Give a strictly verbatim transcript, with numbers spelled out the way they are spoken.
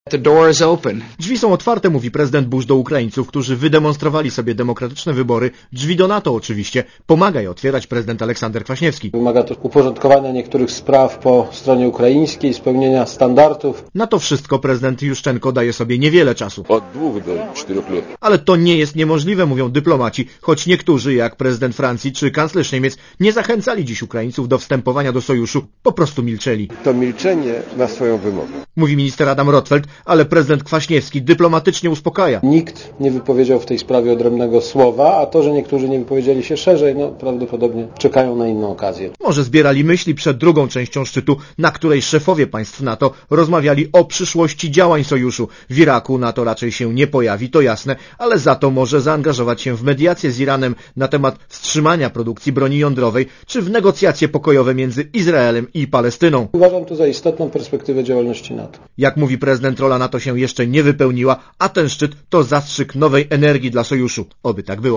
The door is open. Drzwi są otwarte, mówi prezydent Bush do Ukraińców, którzy wydemonstrowali sobie demokratyczne wybory. Drzwi do NATO oczywiście. Pomaga je otwierać prezydent Aleksander Kwaśniewski. Wymaga to uporządkowania niektórych spraw po stronie ukraińskiej, spełnienia standardów. Na to wszystko prezydent Juszczenko daje sobie niewiele czasu. Od dwóch do czterech lat. Ale to nie jest niemożliwe, mówią dyplomaci, choć niektórzy, jak prezydent Francji czy kanclerz Niemiec, nie zachęcali dziś Ukraińców do wstępowania do sojuszu, po prostu milczeli. To milczenie ma swoją wymogę. Mówi minister Adam Rotfeld, ale prezydent Kwaśniewski dyplomatycznie uspokaja. Nikt nie wypowiedział w tej sprawie odrębnego słowa, a to, że niektórzy nie wypowiedzieli się szerzej, no prawdopodobnie czekają na inną okazję. Może zbierali myśli przed drugą częścią szczytu, na której szefowie państw NATO rozmawiali o przyszłości działań sojuszu. W Iraku NATO raczej się nie pojawi, to jasne, ale za to może zaangażować się w mediacje z Iranem na temat wstrzymania produkcji broni jądrowej, czy w negocjacje pokojowe między Izraelem i Palestyną. Uważam to za istotną perspektywę działalności NATO. Jak mówi prezydent, rola NATO się jeszcze nie wypełniła, a ten szczyt to zastrzyk nowej energii dla sojuszu. Oby tak było.